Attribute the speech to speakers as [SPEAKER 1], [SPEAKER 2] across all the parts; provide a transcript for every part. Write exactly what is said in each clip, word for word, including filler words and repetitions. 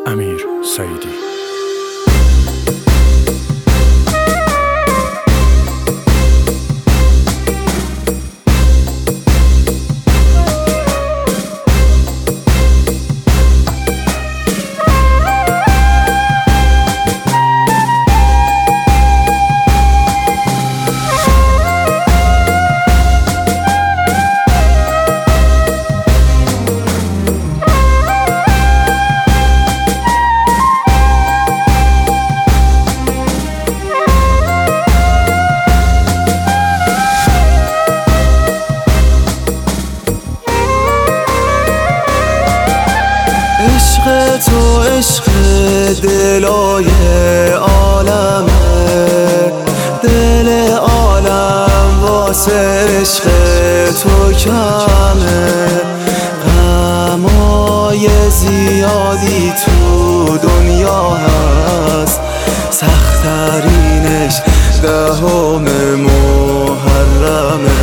[SPEAKER 1] امیر سعیدی.
[SPEAKER 2] عشق تو عشق دلای عالمه، دل عالم واسه عشق تو کمه. غمای زیادی تو دنیا هست، سخت‌ترینش دهم محرمه.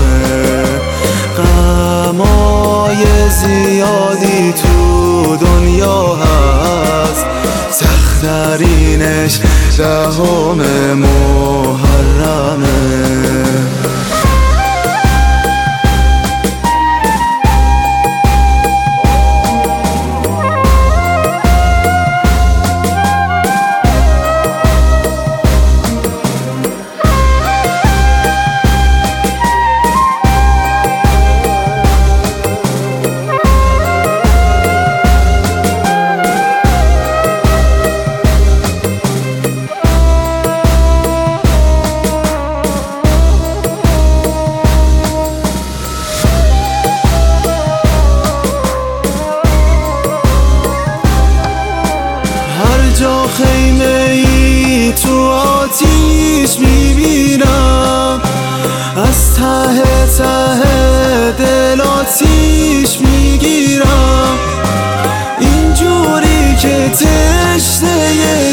[SPEAKER 2] غمای زیادی تو دنیا هست، سخت‌ترینش دهم محرمه. جا خیمه ای تو آتیش میبینم، از ته ته دل آتیش میگیرم. اینجوری که تشنه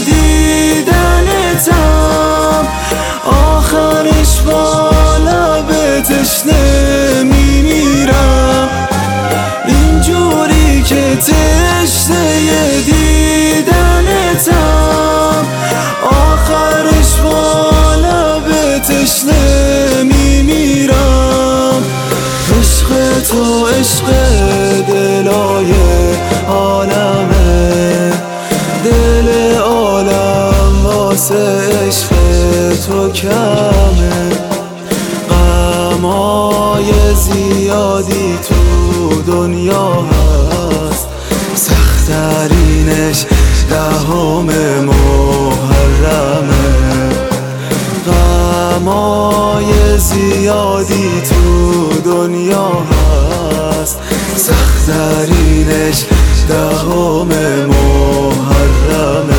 [SPEAKER 2] دیدنتم، آخرش بالا به تشنه میمیرم. اینجوری که تشنه دیدنتم، آخرش بالا به تشنه میمیرم. عشق تو عشق دلای عالمه، دل عالم واسه عشق تو کمه. غمای زیادی تو دنیا هست، سخت‌ترینش دهم محرمه. غمای زیادی تو دنیا هست، سخت‌ترینش دهم محرمه.